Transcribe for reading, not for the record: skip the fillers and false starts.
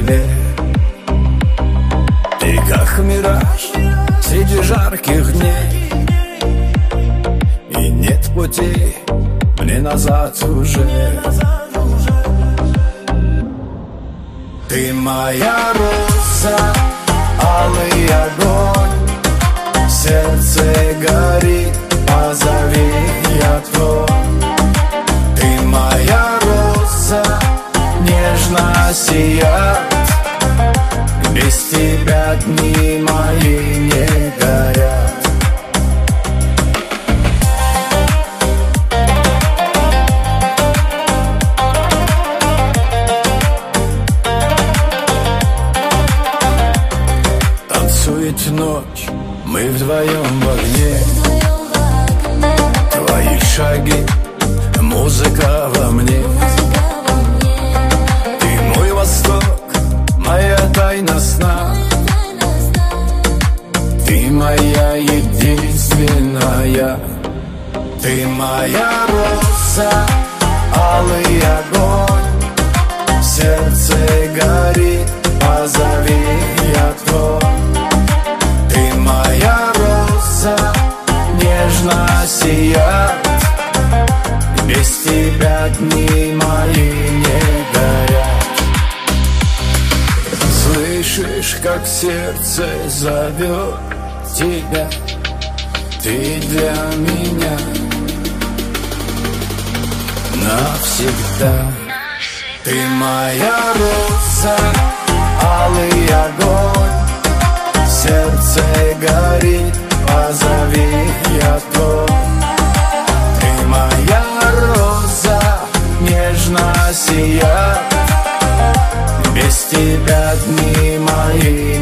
красивее. Ты как мираж среди жарких дней, и нет пути мне назад уже. Ты моя роза, алый огонь, в сердце горит, позови, я твой. Ты моя роза, нежно сияет, без тебя дни мои не горят. Танцует ночь, мы вдвоем в огне. Твои шаги, музыка во мне. Ты мой восток, моя тайна сна. Ты моя единственная. Ты моя роза, алый огонь, в сердце горит, позови, я твой. Ты моя роза, нежно сияет, без тебя дни мои не горят. Слышишь, как сердце зовет тебя, ты для меня навсегда. Ты моя роза, алый огонь, в сердце горит, позови, я твой. Ты моя роза, нежно сияет, без тебя дни мои